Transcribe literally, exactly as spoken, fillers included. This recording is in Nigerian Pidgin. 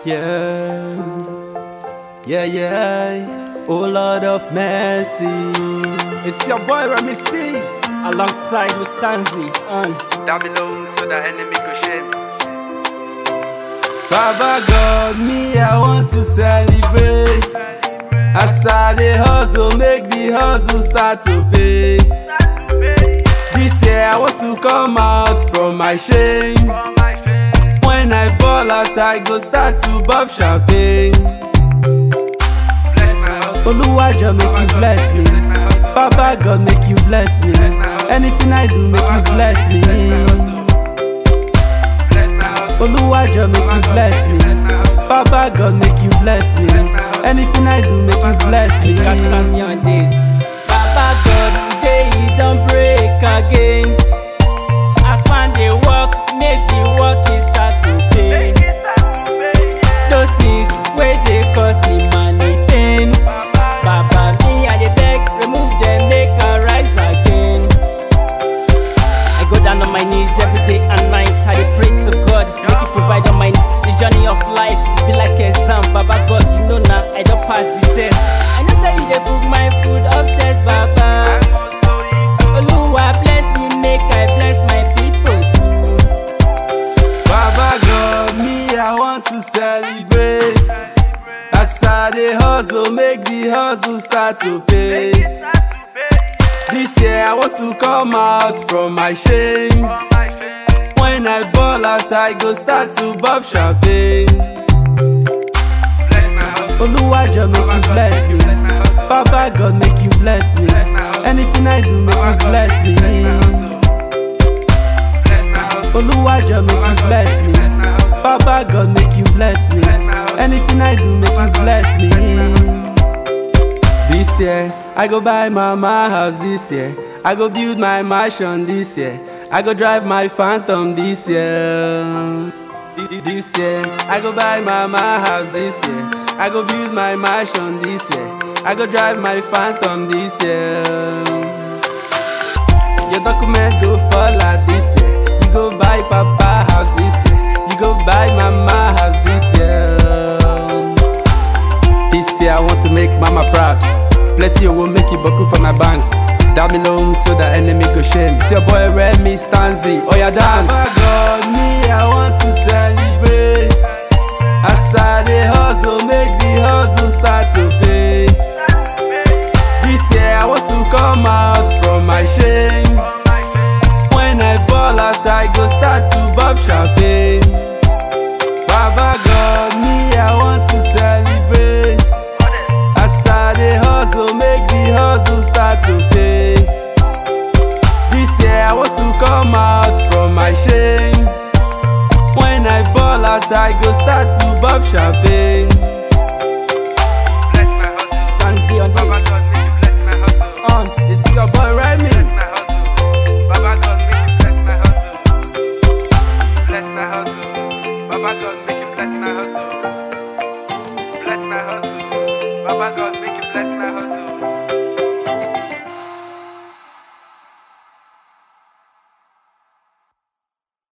Yeah, yeah, yeah. Oh Lord of mercy, it's your boy Remy C, alongside with Stanzi on down below so the enemy could shame. Baba God, me I want to celebrate. As I dey hustle, make the hustle start to pay. This year I want to come out from my shame. When I ball out, I go start to pop champagne. Oluwajo make you bless me. Baba God make you bless me. Anything I do make you bless me. Oluwajo make you bless me. Baba God make you bless me. Anything I do make you bless me. Got Stanzi on this. Baba God, day he don't break again. As man dey work, make the work he start to pay. Those things where they cause him money pain. Baba me I dey beg, remove them, make I rise again. I go down on my knees every day and night. I dey pray to God, make He provide on my the journey of life. Be like exam, Baba God, you know now I don't pass the test. I know say you dey book my food upstairs, Baba. Oluwa bless me, make I bless my people too. Baba God, me I want to celebrate. As I dey hustle, make the hustle start to pay. This year I want to come out from my shame. When I ball out, I go start to pop champagne. Oluwajo make you bless me. Baba God make you bless me. Anything I do make you bless me. Oluwajo make you bless me. Baba God make you bless me. Anything I do make you bless me. This year I go buy mama house. This year I go build my mansion. This year I go drive my Phantom. This year This year I go buy mama house. This year I go build my mansion. This year I go drive my Phantom. This year your document go fall out this year. You go buy papa house this year. You go buy mama house this year. This year I want to make mama proud. Plenty will make it buckle for my bank. Down below so the enemy go shame. It's your boy Remy Stanzi. Oh yeah, dance. Baba God, me I want to celebrate. As I dey hustle, make the hustle start to pay. This year I want to come out from my shame. When I ball out, I go start to pop champagne. Baba God, me I want to celebrate. As I dey hustle, make the hustle start to pay. This year I want to come out from my shame. When I ball out, I go start to pop champagne.